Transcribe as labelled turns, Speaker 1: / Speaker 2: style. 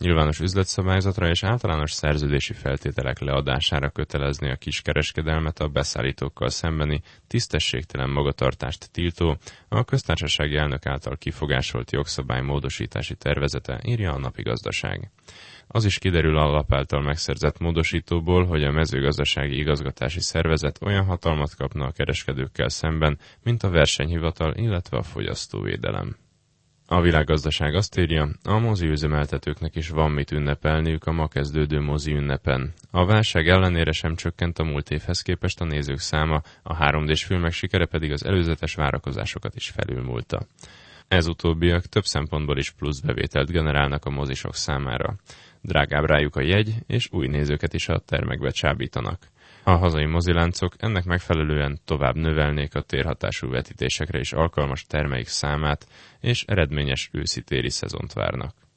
Speaker 1: Nyilvános üzletszabályzatra és általános szerződési feltételek leadására kötelezni a kiskereskedelmet a beszállítókkal szembeni tisztességtelen magatartást tiltó, a köztársasági elnök által kifogásolt jogszabály módosítási tervezete, írja a Napi Gazdaság. Az is kiderül a lap által megszerzett módosítóból, hogy a mezőgazdasági igazgatási szervezet olyan hatalmat kapna a kereskedőkkel szemben, mint a versenyhivatal, illetve a fogyasztóvédelem. A Világgazdaság azt írja, a moziüzemeltetőknek is van mit ünnepelniük a ma kezdődő mozi ünnepen. A válság ellenére sem csökkent a múlt évhez képest a nézők száma, a 3D-s filmek sikere pedig az előzetes várakozásokat is felülmúlta. Ez utóbbiak több szempontból is plusz bevételt generálnak a mozisok számára. Drágább rájuk a jegy, és új nézőket is a termekbe csábítanak. A hazai moziláncok ennek megfelelően tovább növelnék a térhatású vetítésekre is alkalmas termeik számát, és eredményes őszi-téli szezont várnak.